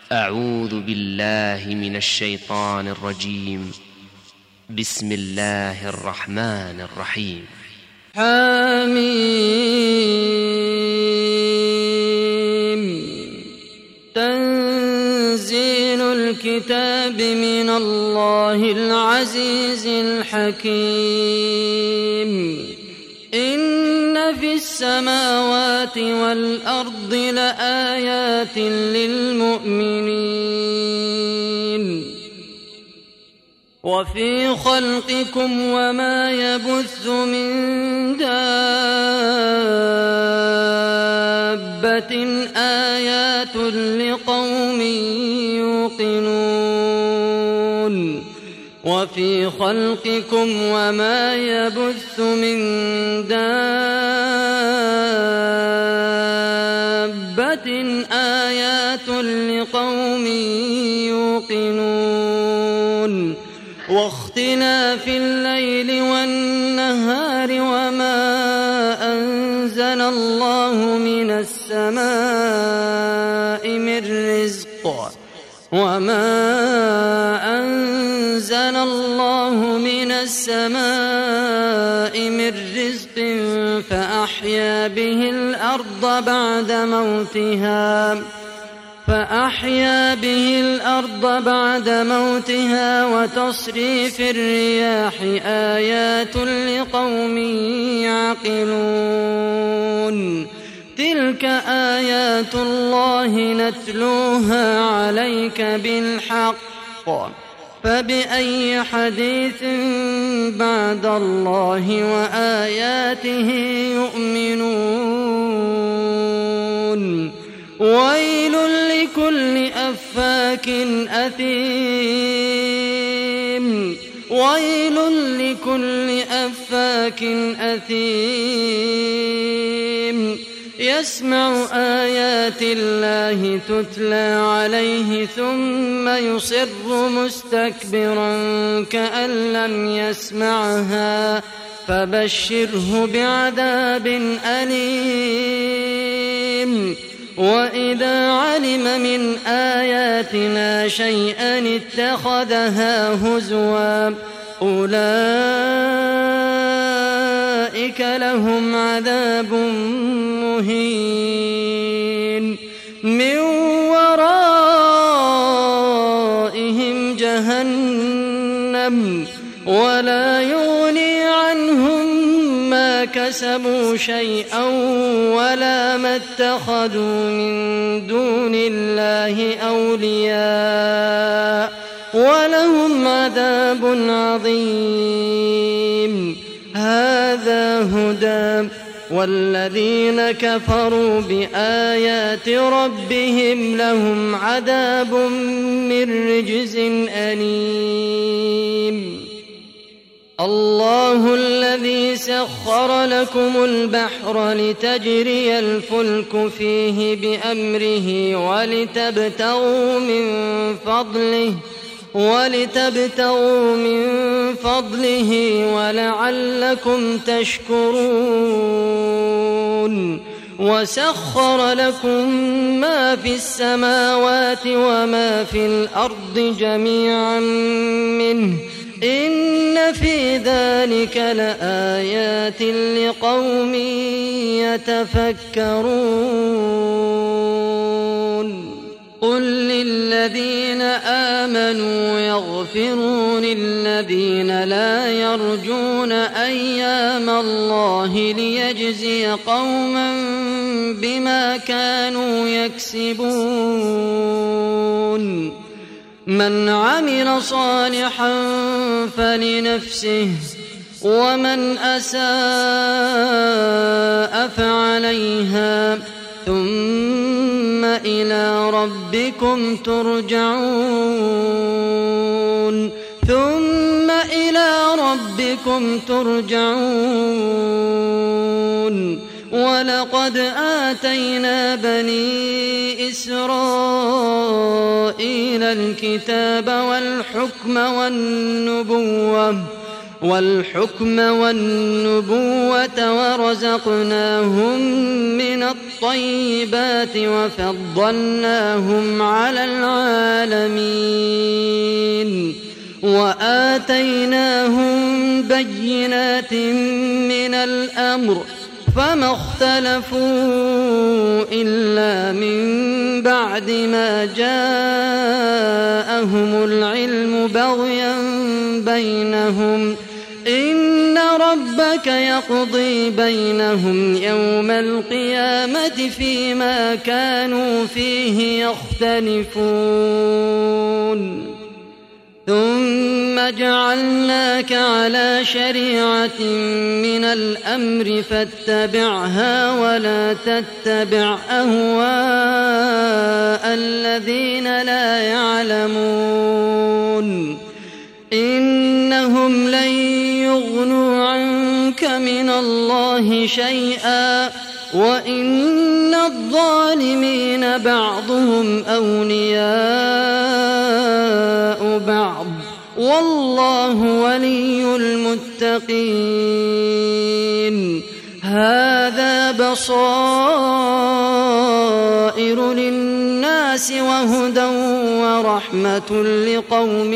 أعوذ بالله من الشيطان الرجيم. بسم الله الرحمن الرحيم. حميم. تنزيل الكتاب من الله العزيز الحكيم. إن في السماوات والأرض لآيات للمؤمنين وفي خلقكم وما يبث من دابة آيات لقوم يوقنون وفي خلقكم وما يبث من دابة آيات لقوم يوقنون واختلاف الليل والنهار وما أنزل الله من السماء من رزق فأحيا به الأرض بعد موتها وتصريف الرياح آيات لقوم يعقلون. تلك آيات الله نتلوها عليك بالحق فبأي حديث بعد الله وآياته يؤمنون. ويل لكل أفاك أثيم يسمع آيات الله تتلى عليه ثم يصر مستكبرا كأن لم يسمعها فبشره بعذاب أليم. وإذا علم من آياتنا شيئا اتخذها هزوا أولئك لهم عذاب مهين من ورائهم جهنم ولا يغني عنهم ما كسبوا شيئا ولا ما اتخذوا من دون الله أولياء ولهم عذاب عظيم. هذا هدى والذين كفروا بآيات ربهم لهم عذاب من رجز أليم. الله الذي سخر لكم البحر لتجري الفلك فيه بأمره ولتبتغوا من فضله ولعلكم تشكرون. وسخر لكم ما في السماوات وما في الأرض جميعا منه إن في ذلك لآيات لقوم يتفكرون. قل للذين آمنوا يغفروا للذين لا يرجون أيام الله ليجزي قوما بما كانوا يكسبون. من عمل صالحا فلنفسه ومن أساء فعليها ثم إلى ربكم ترجعون. ولقد آتينا بني إسرائيل الكتاب والحكم والنبوة ورزقناهم من الطيبات وفضلناهم على العالمين. العالمين وآتيناهم بينات من الأمر فما اختلفوا إلا من بعد ما جاءهم العلم بغيا بينهم إن ربك يقضي بينهم يوم القيامة فيما كانوا فيه يختلفون ثم جعلناك على شريعة من الأمر فاتبعها ولا تتبع أهواء الذين لا يعلمون إنهم لن يغنوا عنك من الله شيئا وإن الظالمين بعضهم أولياء بعض والله ولي المتقين هذا بصائر للناس وهدى ورحمة لقوم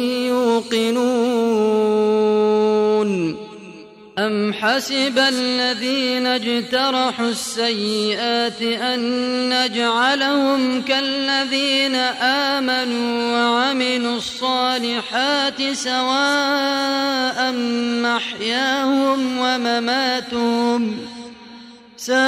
يوقنون أم حسب الذين اجترحوا السيئات أن نجعلهم كالذين آمنوا وعملوا الصالحات سواء محياهم ومماتهم ساء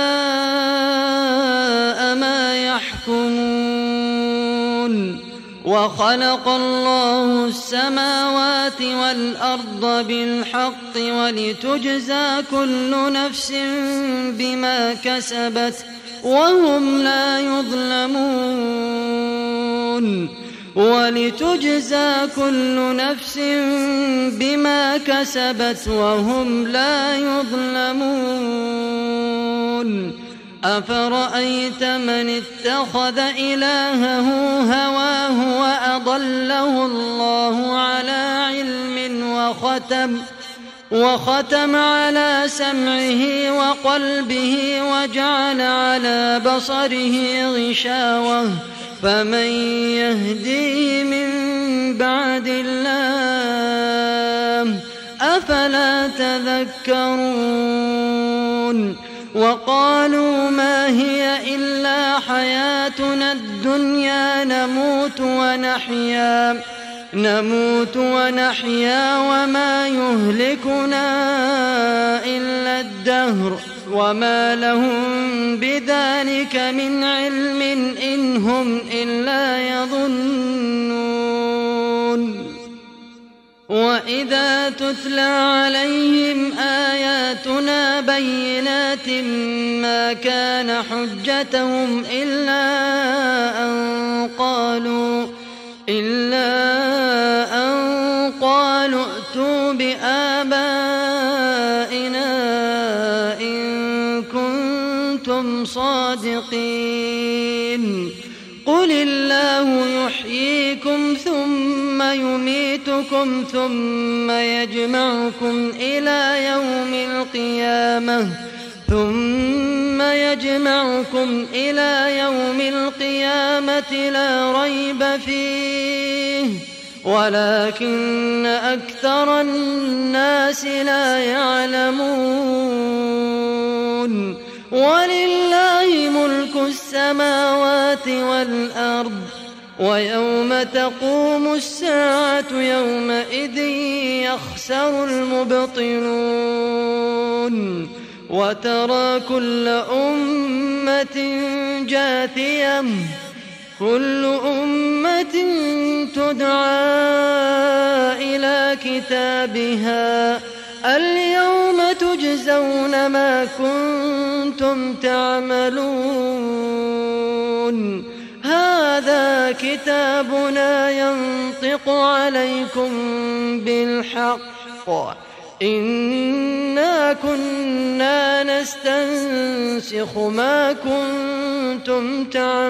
ما يحكمون وخلق الله السماوات والأرض بالحق ولتجزى كل نفس بما كسبت وهم لا يظلمون ولتجزى كل نفس بما كسبت وهم لا يظلمون أفرأيت من اتخذ إلهه هواه وأضله الله على علم وختم على سمعه وقلبه وجعل على بصره غشاوة فمن يهديه من بعد الله أفلا تذكرون وقالوا ما هي إلا حياتنا الدنيا نموت ونحيا وما يهلكنا إلا الدهر وما لهم بذلك من علم إن هم إلا يظنون وإذا تتلى عليهم آياتنا بينات ما كان حجتهم إلا أن قالوا ائتوا بآبائنا إن كنتم صادقين قل الله يحييكم ثم يميتكم ثم يجمعكم إلى يوم القيامة لا ريب فيه ولكن أكثر الناس لا يعلمون ولله ملك السماوات والأرض ويوم تقوم الساعة يومئذ يخسر المبطلون وترى كل أمة جاثية كل أمة تدعى إلى كتابها اليوم تجزون ما كنتم تعملون هذا كتابنا ينطق عليكم بالحق إنا كنا نستنسخ ما كنتم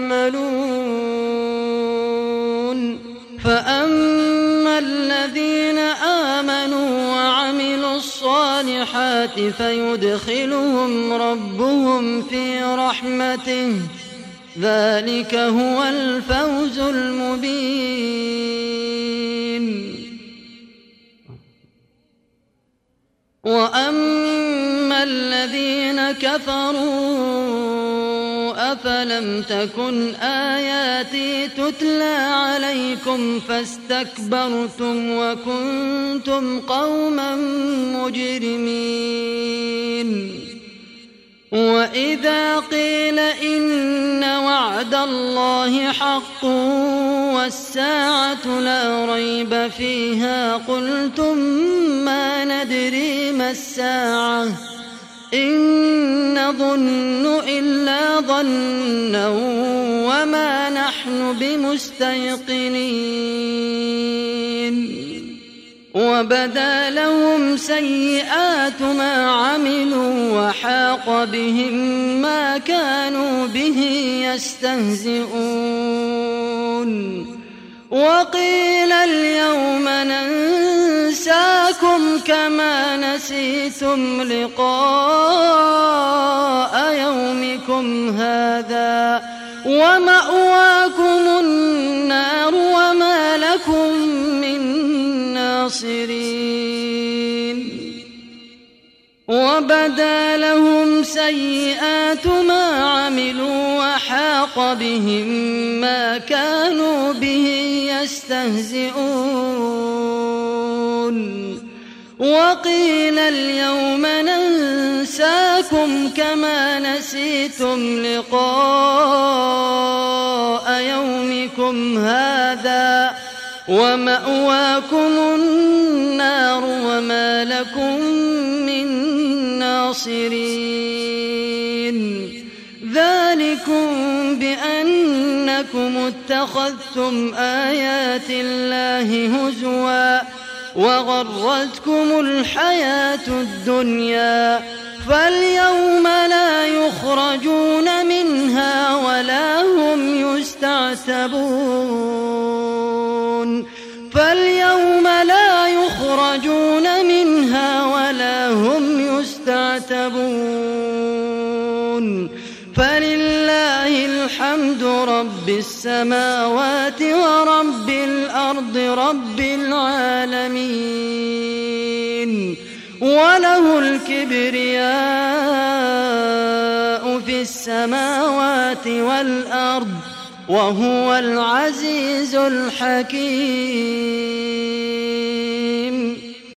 تعملون فأما الذين آمنوا وعملوا الصالحات فيدخلهم ربهم في رحمته ذلك هو الفوز المبين. وأما الذين كفروا أفلم تكن آياتي تتلى عليكم فاستكبرتم وكنتم قوما مجرمين. وإذا قيل إن وعد الله حق والساعة لا ريب فيها قلتم ما ندري ما الساعة إن نظن إلا ظنا وما نحن بمستيقنين. وبدا لهم سيئات ما عملوا وحاق بهم ما كانوا به يستهزئون. وقيل اليوم ننساكم كما نسيتم لقاء يومكم هذا ومأواكم النار وما لكم من ناصرين. وبدا لهم سيئات ما عملوا وحاق بهم ما كانوا به يستهزئون. وقيل اليوم ننساكم كما نسيتم لقاء يومكم هذا ومأواكم النار وما لكم من ناصرين. ذلكم بأنكم اتخذتم آيات الله هزوا وغرتكم الحياة الدنيا فاليوم لا يخرجون منها ولا هم يستعتبون. فاليوم لا يخرجون منها ولا هم يستعتبون. فلله الحمد رب السماوات ورب الأرض رب العالمين. وله الكبرياء في السماوات والأرض وهو العزيز الحكيم.